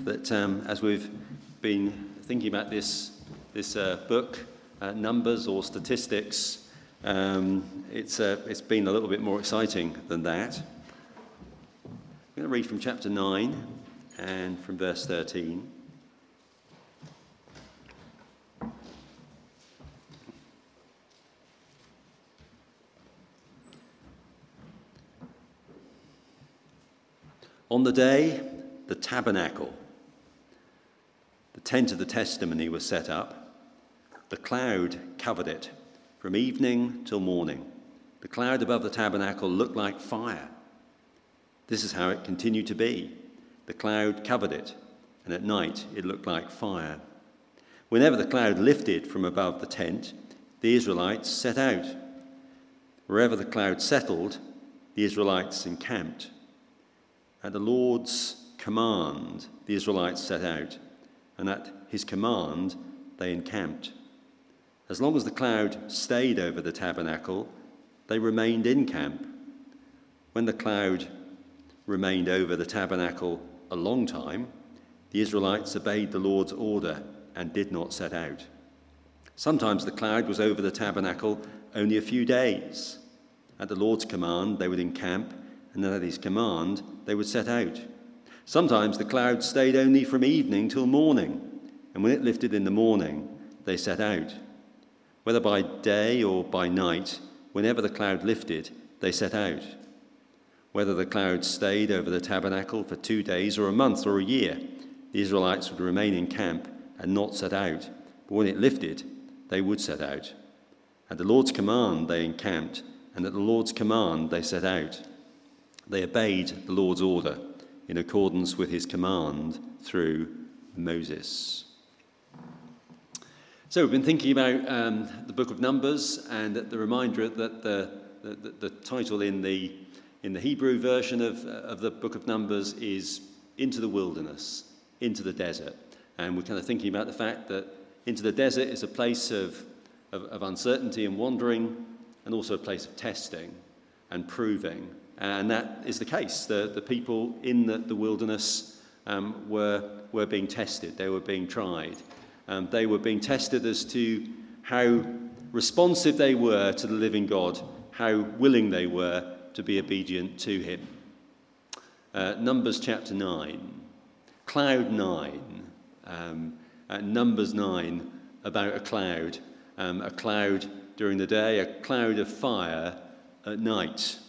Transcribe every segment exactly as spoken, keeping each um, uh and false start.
that um, as we've been thinking about this this uh, book, uh, Numbers or Statistics, um, it's uh, it's been a little bit more exciting than that. I'm going to read from chapter nine and from verse thirteen. On the day the tabernacle, the tent of the testimony, was set up, the cloud covered it from evening till morning. The cloud above the tabernacle looked like fire. This is how it continued to be. The cloud covered it, and at night it looked like fire. Whenever the cloud lifted from above the tent, the Israelites set out. Wherever the cloud settled, the Israelites encamped. At the Lord's command, the Israelites set out, and at his command, they encamped. As long as the cloud stayed over the tabernacle, they remained in camp. When the cloud remained over the tabernacle a long time, the Israelites obeyed the Lord's order and did not set out. Sometimes the cloud was over the tabernacle only a few days. At the Lord's command, they would encamp, and then at his command, they would set out. Sometimes the cloud stayed only from evening till morning, and when it lifted in the morning, they set out. Whether by day or by night, whenever the cloud lifted, they set out. Whether the cloud stayed over the tabernacle for two days or a month or a year, the Israelites would remain in camp and not set out. But when it lifted, they would set out. At the Lord's command, they encamped, and at the Lord's command, they set out. They obeyed the Lord's order in accordance with his command through Moses. So we've been thinking about um, the book of Numbers, and the reminder that the, the, the title in the in the Hebrew version of, of the book of Numbers is Into the Wilderness, Into the Desert. And we're kind of thinking about the fact that into the desert is a place of, of, of uncertainty and wandering, and also a place of testing and proving. And that is the case. The, the people in the, the wilderness um, were, were being tested. They were being tried. Um, they were being tested as to how responsive they were to the living God, how willing they were to be obedient to him. Uh, Numbers chapter nine, cloud nine, um, uh, Numbers nine, about a cloud, um, a cloud during the day, a cloud of fire at night.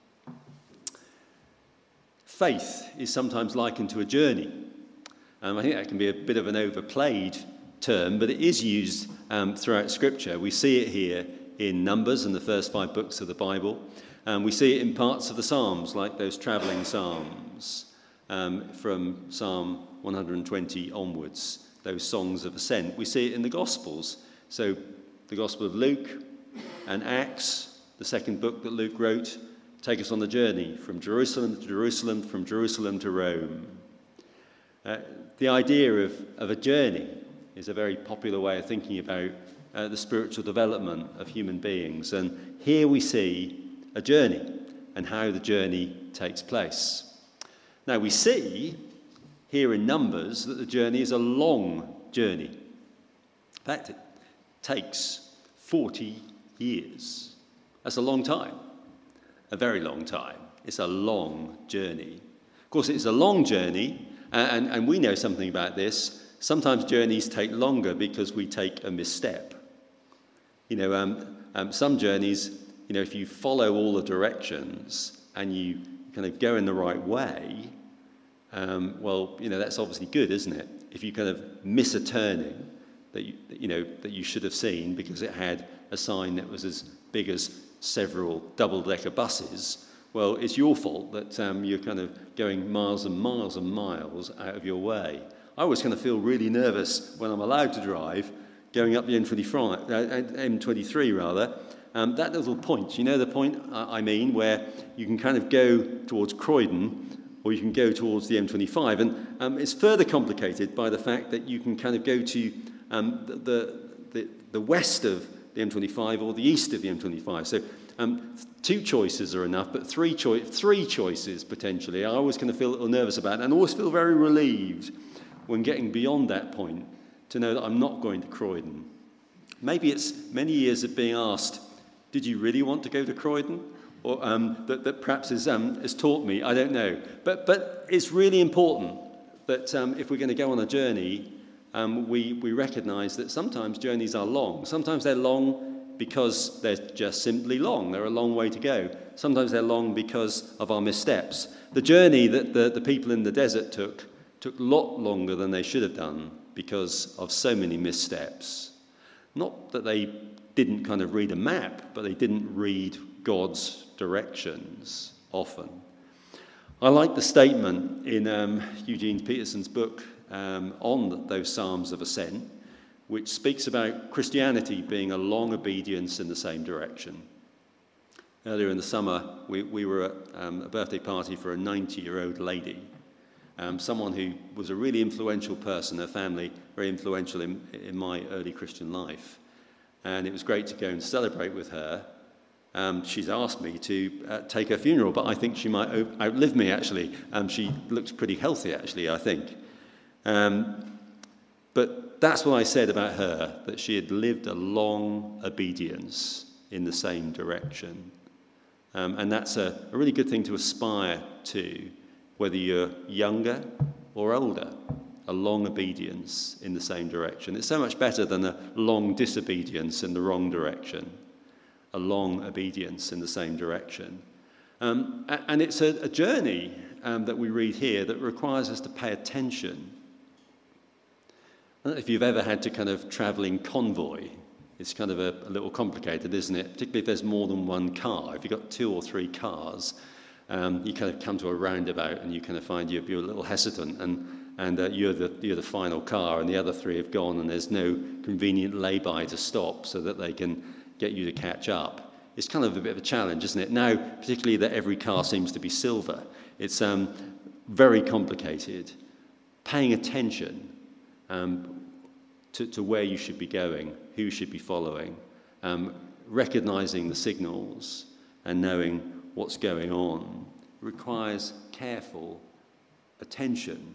Faith is sometimes likened to a journey. Um, I think that can be a bit of an overplayed term, but it is used um, throughout Scripture. We see it here in Numbers and the first five books of the Bible. Um, we see it in parts of the Psalms, like those travelling psalms um, from Psalm one hundred twenty onwards, those songs of ascent. We see it in the Gospels. So the Gospel of Luke and Acts, the second book that Luke wrote, take us on the journey from Jerusalem to Jerusalem, from Jerusalem to Rome. Uh, the idea of, of a journey is a very popular way of thinking about uh, the spiritual development of human beings. And here we see a journey and how the journey takes place. Now we see here in Numbers that the journey is a long journey. In fact, it takes forty years. That's a long time. A very long time. It's a long journey. Of course, it's a long journey, and, and we know something about this. Sometimes journeys take longer because we take a misstep. You know, um, um, some journeys, you know, if you follow all the directions and you kind of go in the right way, um, well, you know, that's obviously good, isn't it? If you kind of miss a turning that you, you know, that you should have seen because it had a sign that was as big as several double-decker buses, well, it's your fault that um, you're kind of going miles and miles and miles out of your way. I always kind of feel really nervous when I'm allowed to drive going up the M twenty-five, uh, M twenty-three rather. Um, that little point, you know the point I mean, where you can kind of go towards Croydon or you can go towards the M twenty-five. And um, it's further complicated by the fact that you can kind of go to um, the, the, the west of the M twenty-five or the east of the M twenty-five. So um, two choices are enough, but three, choi- three choices potentially. I always kind of feel a little nervous about it and always feel very relieved when getting beyond that point, to know that I'm not going to Croydon. Maybe it's many years of being asked, did you really want to go to Croydon? Or um, that, that perhaps has, um, has taught me, I don't know. But, but it's really important that um, if we're going to go on a journey, um, we, we recognise that sometimes journeys are long. Sometimes they're long because they're just simply long. They're a long way to go. Sometimes they're long because of our missteps. The journey that the, the people in the desert took took a lot longer than they should have done because of so many missteps. Not that they didn't kind of read a map, but they didn't read God's directions often. I like the statement in um, Eugene Peterson's book um, on those Psalms of Ascent, which speaks about Christianity being a long obedience in the same direction. Earlier in the summer, we, we were at um, a birthday party for a ninety-year-old lady, um, someone who was a really influential person, her family, very influential in, in my early Christian life. And it was great to go and celebrate with her. Um, she's asked me to uh, take her funeral, but I think she might outlive me, actually. Um, she looks pretty healthy, actually, I think. Um, but that's what I said about her, that she had lived a long obedience in the same direction. Um, and that's a, a really good thing to aspire to, whether you're younger or older, a long obedience in the same direction. It's so much better than a long disobedience in the wrong direction. A long obedience in the same direction. Um, and it's a, a journey um, that we read here that requires us to pay attention. I don't know if you've ever had to kind of travel in convoy. It's kind of a, a little complicated, isn't it? Particularly if there's more than one car. If you've got two or three cars, um, you kind of come to a roundabout and you kind of find you're, you're a little hesitant and, and uh, you're, the, you're the final car and the other three have gone and there's no convenient lay-by to stop so that they can get you to catch up. It's kind of a bit of a challenge, isn't it? Now, particularly that every car seems to be silver. It's um, very complicated. Paying attention um, to, to where you should be going, who you should be following, um, recognising the signals and knowing what's going on requires careful attention.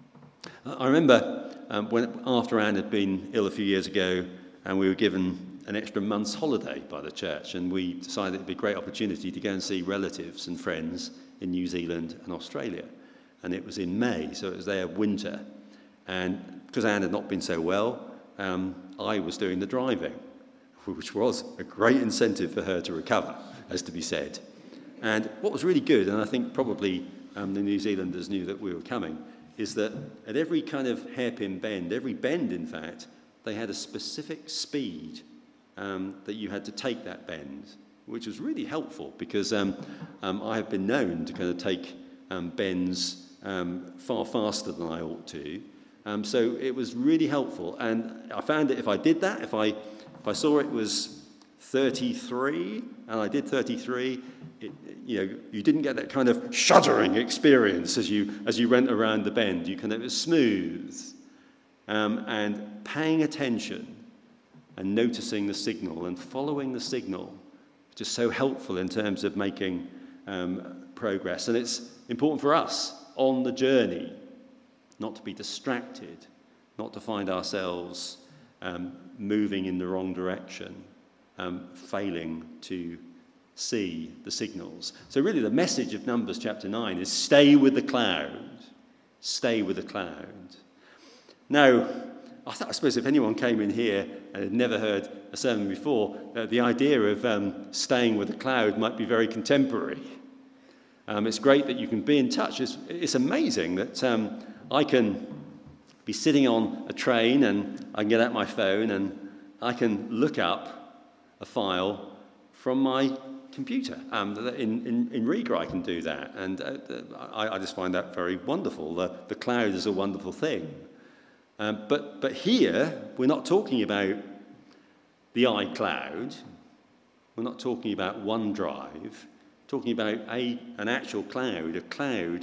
I remember um, when after Anne had been ill a few years ago and we were given an extra month's holiday by the church, and we decided it'd be a great opportunity to go and see relatives and friends in New Zealand and Australia. And it was in May, so it was their winter. And because Anne had not been so well, um, I was doing the driving, which was a great incentive for her to recover, as to be said. And what was really good, and I think probably um, the New Zealanders knew that we were coming, is that at every kind of hairpin bend, every bend in fact, they had a specific speed Um, that you had to take that bend, which was really helpful because um, um, I have been known to kind of take um, bends um, far faster than I ought to. Um, so it was really helpful, and I found that if I did that, if I if I saw it was thirty-three and I did thirty-three, it, you know, you didn't get that kind of shuddering experience as you as you went around the bend. You kind of it was smooth, um, and paying attention and noticing the signal and following the signal, which is so helpful in terms of making um, progress. And it's important for us on the journey not to be distracted, not to find ourselves um, moving in the wrong direction, um, failing to see the signals. So really the message of Numbers chapter nine is stay with the cloud, stay with the cloud. Now, I, th- I suppose if anyone came in here and had never heard a sermon before, uh, the idea of um, staying with the cloud might be very contemporary. Um, it's great that you can be in touch. It's, it's amazing that um, I can be sitting on a train and I can get out my phone and I can look up a file from my computer. Um, in, in, in Riga I can do that, and uh, I, I just find that very wonderful. The, the cloud is a wonderful thing. Um, but, but here, we're not talking about the iCloud. We're not talking about OneDrive. We're talking about a, an actual cloud, a cloud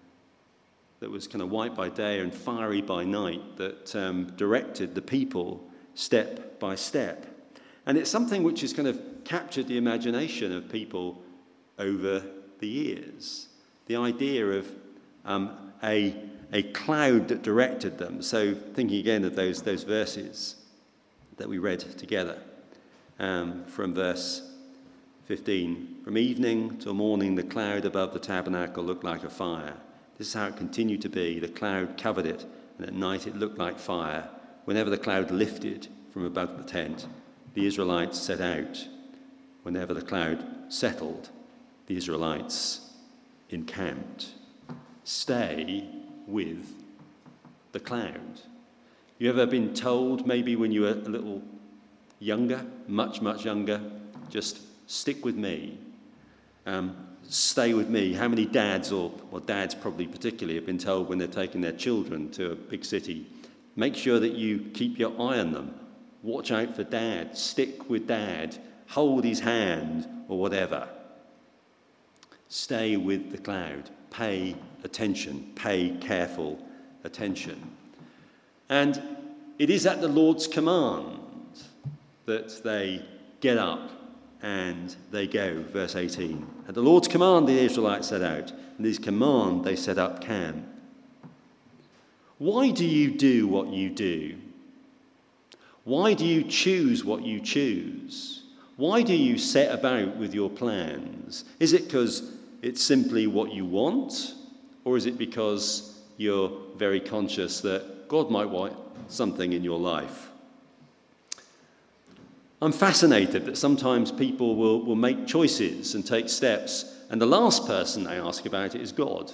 that was kind of white by day and fiery by night, that um, directed the people step by step. And it's something which has kind of captured the imagination of people over the years. The idea of um, a a cloud that directed them. So thinking again of those, those verses that we read together um, from verse fifteen. From evening till morning, the cloud above the tabernacle looked like a fire. This is how it continued to be. The cloud covered it, and at night it looked like fire. Whenever the cloud lifted from above the tent, the Israelites set out. Whenever the cloud settled, the Israelites encamped. Stay with the cloud. You ever been told, maybe when you were a little younger, much, much younger, just stick with me, um, stay with me? How many dads, or well, dads probably particularly, have been told when they're taking their children to a big city, make sure that you keep your eye on them, watch out for dad, stick with dad, hold his hand, or whatever. Stay with the cloud. Pay attention. Pay careful attention. And it is at the Lord's command that they get up and they go. Verse eighteen. At the Lord's command the Israelites set out, and his command they set up camp. Why do you do what you do? Why do you choose what you choose? Why do you set about with your plans? Is it because it's simply what you want? Or is it because you're very conscious that God might want something in your life? I'm fascinated that sometimes people will, will make choices and take steps, and the last person they ask about it is God.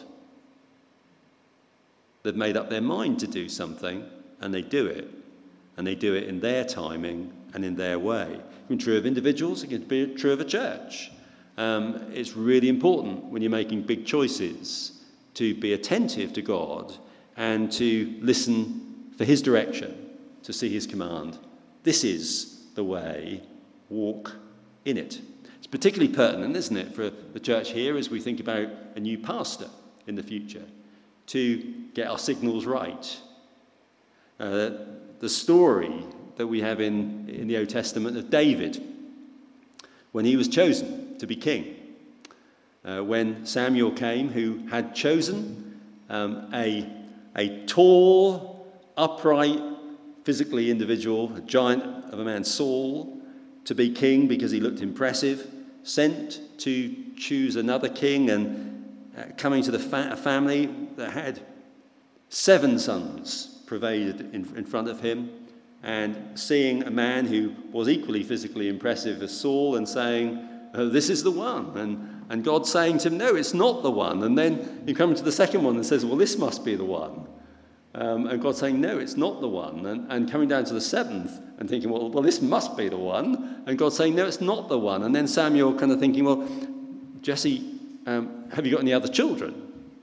They've made up their mind to do something, and they do it. And they do it in their timing and in their way. It can be true of individuals, it can be true of a church. Um, it's really important when you're making big choices to be attentive to God and to listen for his direction, to see his command. This is the way, walk in it. It's particularly pertinent, isn't it, for the church here as we think about a new pastor in the future, to get our signals right. Uh, the story that we have in, in the Old Testament of David, when he was chosen to be king. Uh, when Samuel came, who had chosen um, a, a tall, upright, physically individual, a giant of a man, Saul, to be king because he looked impressive, sent to choose another king, and uh, coming to the fa- family that had seven sons paraded in, in front of him, and seeing a man who was equally physically impressive as Saul and saying, oh, this is the one. And, and God saying to him, no, it's not the one. And then you come to the second one and says, well, this must be the one. Um, and God saying, no, it's not the one. And, and coming down to the seventh and thinking, well, well, this must be the one. And God saying, no, it's not the one. And then Samuel kind of thinking, well, Jesse, um, have you got any other children?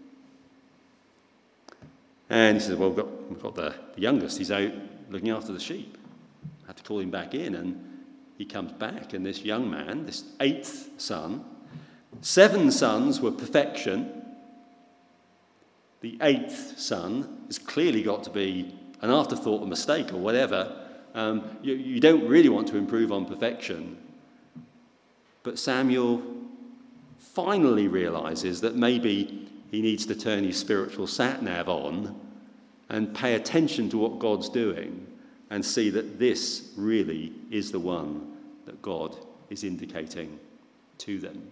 And he says, well, we've got, we've got the, the youngest. He's out looking after the sheep. I had to call him back in, and he comes back, and this young man, this eighth son, seven sons were perfection. The eighth son has clearly got to be an afterthought, a mistake, or whatever. Um, you, you don't really want to improve on perfection. But Samuel finally realizes that maybe he needs to turn his spiritual sat-nav on and pay attention to what God's doing and see that this really is the one that God is indicating to them.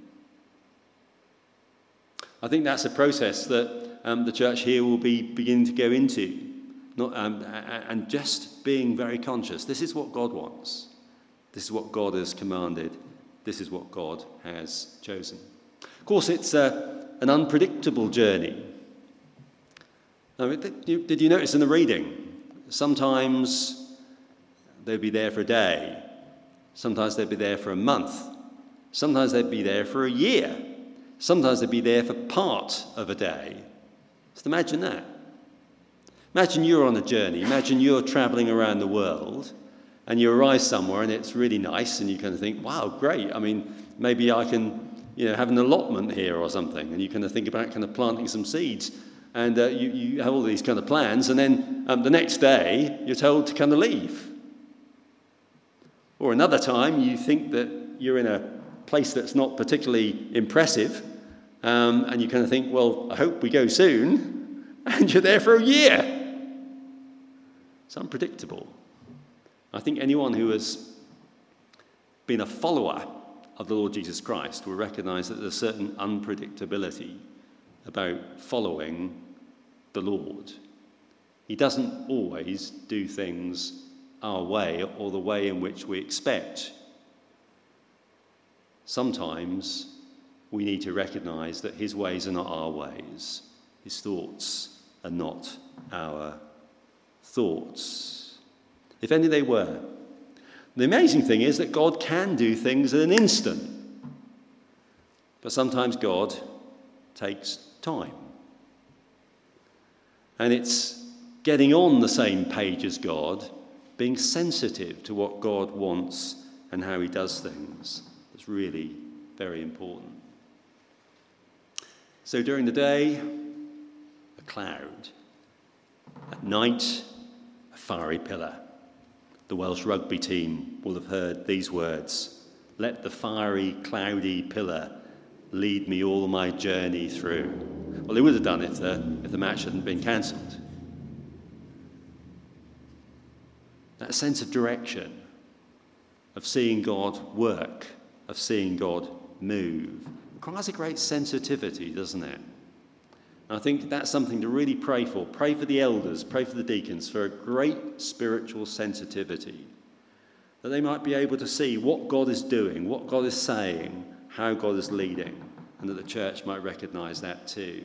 I think that's a process that um, the church here will be beginning to go into, not, um, and just being very conscious. This is what God wants. This is what God has commanded. This is what God has chosen. Of course, it's uh, an unpredictable journey. I mean, did, you, did you notice in the reading? Sometimes they'd be there for a day. Sometimes they'd be there for a month. Sometimes they'd be there for a year. Sometimes they'd be there for part of a day. Just imagine that. Imagine you're on a journey. Imagine you're traveling around the world and you arrive somewhere and it's really nice and you kind of think, wow, great. I mean, maybe I can, you know, have an allotment here or something. And you kind of think about kind of planting some seeds. And uh, you, you have all these kind of plans. And then um, the next day, you're told to kind of leave. Or another time, you think that you're in a place that's not particularly impressive. Um, and you kind of think, well, I hope we go soon. and you're there for a year. It's unpredictable. I think anyone who has been a follower of the Lord Jesus Christ will recognize that there's a certain unpredictability about following the Lord. He doesn't always do things our way or the way in which we expect. Sometimes we need to recognize that his ways are not our ways. His thoughts are not our thoughts. If only they were. The amazing thing is that God can do things in an instant. But sometimes God takes time. And it's getting on the same page as God, being sensitive to what God wants and how he does things. It's really very important. So during the day, a cloud. At night, a fiery pillar. The Welsh rugby team will have heard these words: "Let the fiery, cloudy pillar lead me all my journey through." Well, they would have done if the, if the match hadn't been cancelled. That sense of direction, of seeing God work, of seeing God move, requires a great sensitivity, doesn't it? And I think that's something to really pray for. Pray for the elders, pray for the deacons, for a great spiritual sensitivity, that they might be able to see what God is doing, what God is saying, how God is leading, and that the church might recognise that too.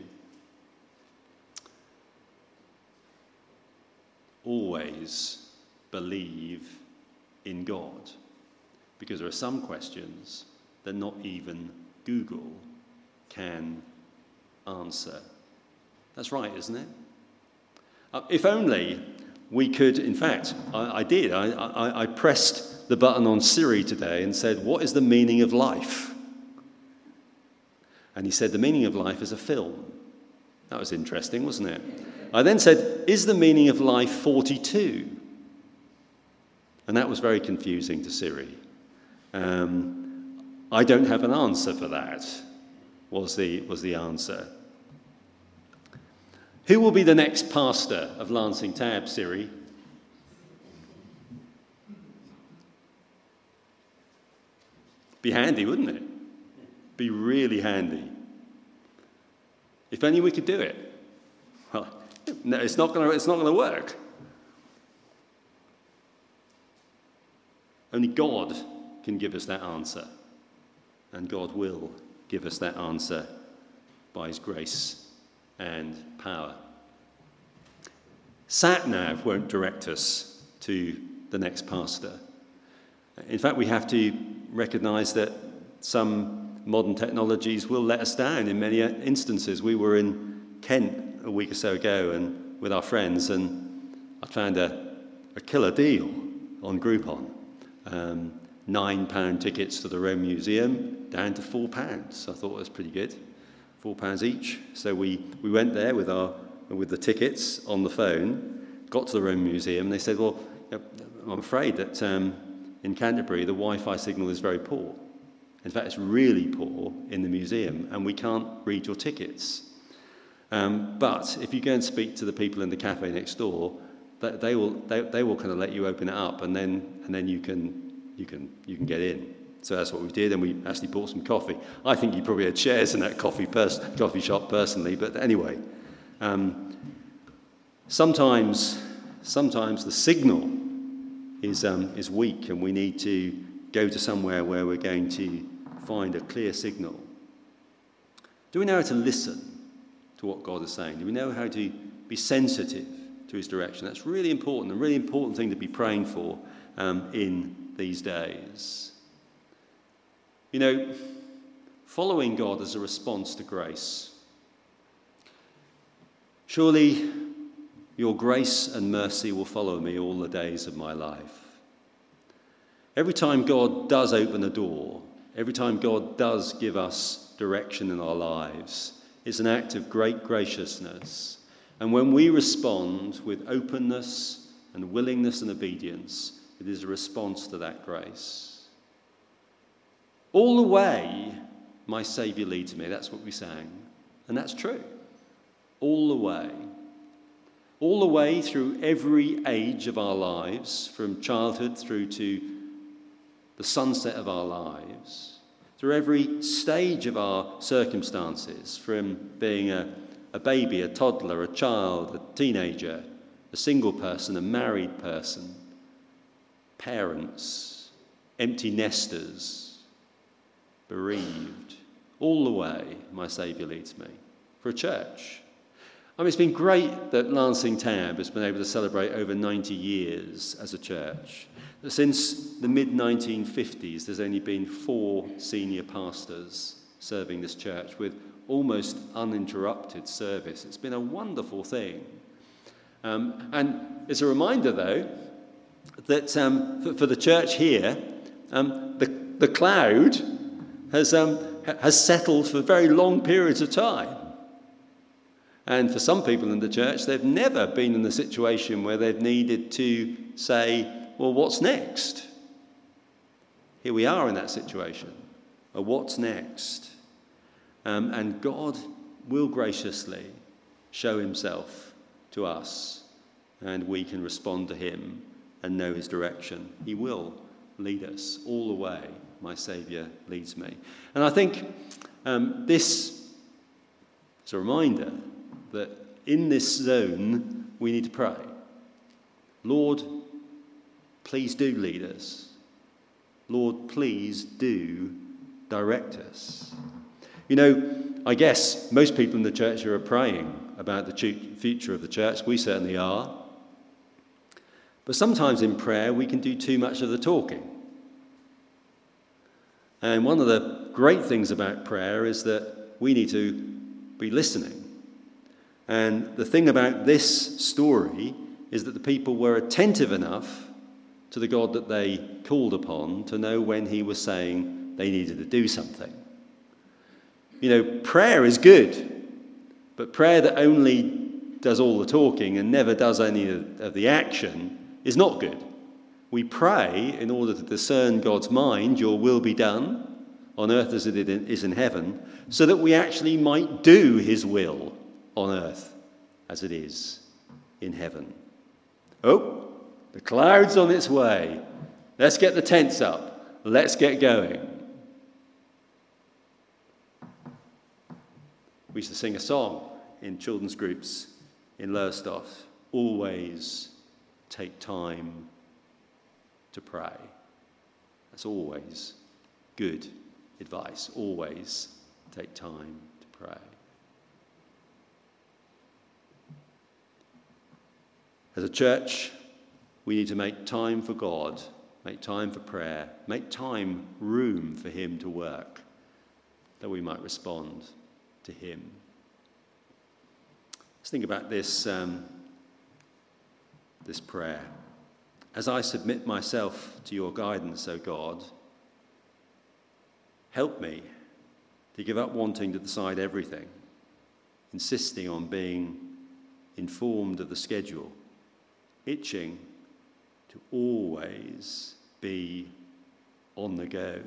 Always believe in God, because there are some questions that not even Google can answer. That's right, isn't it? Uh, if only we could, in fact, I, I did, I, I, I pressed the button on Siri today and said, "What is the meaning of life?" And he said, "The meaning of life is a film." That was interesting, wasn't it? I then said, "Is the meaning of life forty-two? And that was very confusing to Siri. Um, I don't have an answer for that, was the, was the answer. Who will be the next pastor of Lancing Tab, Siri? Be handy, wouldn't it? Be really handy. If only we could do it. Well, no, it's not going to, it's not going to work. Only God can give us that answer. And God will give us that answer by his grace and power. Sat-nav won't direct us to the next pastor. In fact, we have to recognise that some modern technologies will let us down in many instances. We were in Kent a week or so ago and with our friends, and I found a, a killer deal on Groupon. Um, nine pound tickets to the Rome Museum down to four pounds. I thought it was pretty good. Four pounds each. So we, we went there with our with the tickets on the phone, got to the Rome Museum, and they said, "Well, I'm afraid that um, in Canterbury the Wi-Fi signal is very poor. In fact, it's really poor in the museum, and we can't read your tickets. Um, but if you go and speak to the people in the cafe next door, they, they will they, they will kind of let you open it up, and then and then you can you can you can get in." So that's what we did, and we actually bought some coffee. I think you probably had shares in that coffee pers- coffee shop personally, but anyway, um, sometimes sometimes the signal is um, is weak, and we need to go to somewhere where we're going to find a clear signal. Do we know how to listen to what God is saying? Do we know how to be sensitive to his direction? That's really important, a really important thing to be praying for um, in these days. You know, following God is a response to grace. Surely your grace and mercy will follow me all the days of my life. Every time God does open a door, every time God does give us direction in our lives, it's an act of great graciousness. And when we respond with openness and willingness and obedience, it is a response to that grace. All the way, my Saviour leads me. That's what we sang. And that's true. All the way, all the way through every age of our lives, from childhood through to the sunset of our lives, through every stage of our circumstances, from being a, a baby, a toddler, a child, a teenager, a single person, a married person, parents, empty nesters, bereaved. All the way, my Saviour leads me. For a church. I mean, it's been great that Lancing Tab has been able to celebrate over ninety years as a church. Since the mid nineteen fifties, there's only been four senior pastors serving this church with almost uninterrupted service. It's been a wonderful thing. Um, and it's a reminder, though, that um, for, for the church here, um, the, the cloud has, um, has settled for very long periods of time. And for some people in the church, they've never been in a situation where they've needed to say, well, what's next? Here we are in that situation. Well, what's next? Um, and God will graciously show himself to us, and we can respond to him and know his direction. He will lead us all the way. My Saviour leads me. And I think um, this is a reminder that in this zone we need to pray. Lord, please do lead us. Lord, please do direct us. You know, I guess most people in the church are praying about the future of the church. We certainly are. But sometimes in prayer we can do too much of the talking. And one of the great things about prayer is that we need to be listening. And the thing about this story is that the people were attentive enough to the God that they called upon to know when he was saying they needed to do something. You know, prayer is good, but prayer that only does all the talking and never does any of the action is not good. We pray in order to discern God's mind, your will be done on earth as it is in heaven, so that we actually might do his will on earth as it is in heaven. Oh, the cloud's on its way. Let's get the tents up. Let's get going. We used to sing a song in children's groups in Lowestoft. Always take time to pray. That's always good advice. Always take time to pray. As a church, we need to make time for God, make time for prayer, make time, room for him to work, that we might respond to him. Let's think about this, um, this prayer. As I submit myself to your guidance, O God, help me to give up wanting to decide everything, insisting on being informed of the schedule, itching to always be on the go.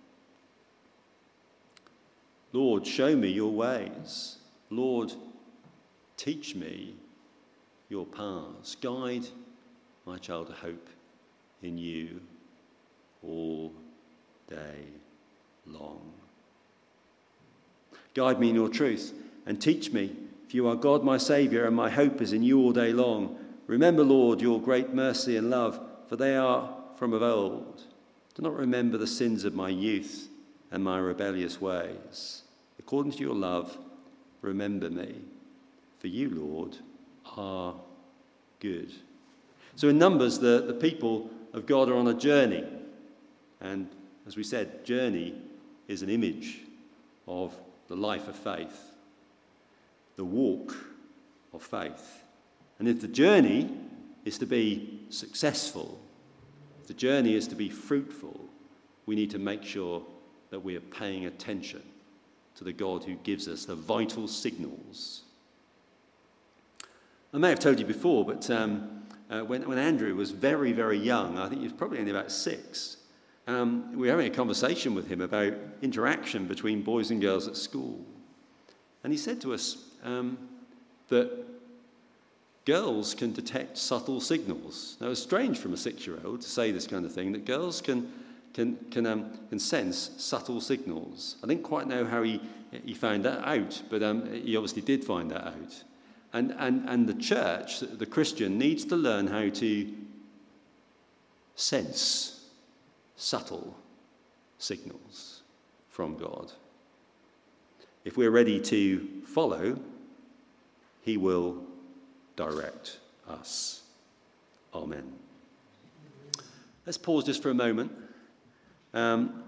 Lord, show me your ways. Lord, teach me your paths. Guide my child to hope in you all day long. Guide me in your truth and teach me, for you are God, my Saviour, and my hope is in you all day long. Remember, Lord, your great mercy and love, for they are from of old. Do not remember the sins of my youth and my rebellious ways. According to your love, remember me, for you, Lord, are good. So in Numbers, the, the people of God are on a journey. And as we said, journey is an image of the life of faith, the walk of faith. And if the journey is to be successful, if the journey is to be fruitful, we need to make sure that we are paying attention to the God who gives us the vital signals. I may have told you before, but um, uh, when, when Andrew was very, very young, I think he was probably only about six, um, we were having a conversation with him about interaction between boys and girls at school. And he said to us um, that girls can detect subtle signals. Now, it's strange from a six-year-old to say this kind of thing, that girls can can can, um, can sense subtle signals. I didn't quite know how he, he found that out, but um, he obviously did find that out. And, and, and the church, the Christian, needs to learn how to sense subtle signals from God. If we're ready to follow, he will direct us. Amen. Let's pause just for a moment. Um,